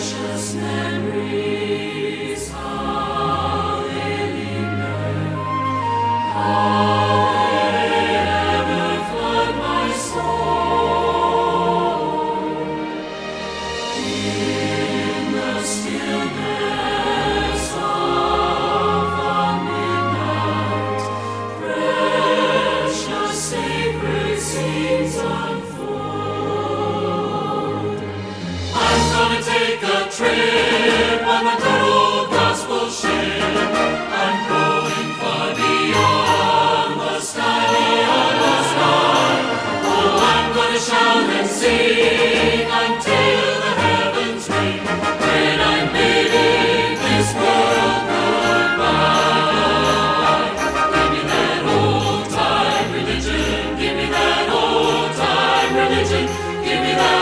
Precious memories, how they linger, how they ever flood my soul. In the stillness of the midnight, precious sacred scenes unfold. I'm gonna take a trip on the good old gospel ship. I'm going far beyond the sky, beyond the sky. Oh, I'm gonna shout and sing until the heavens ring. When I'm bidding this world goodbye, give me that old time religion. Give me that old time religion. Give me that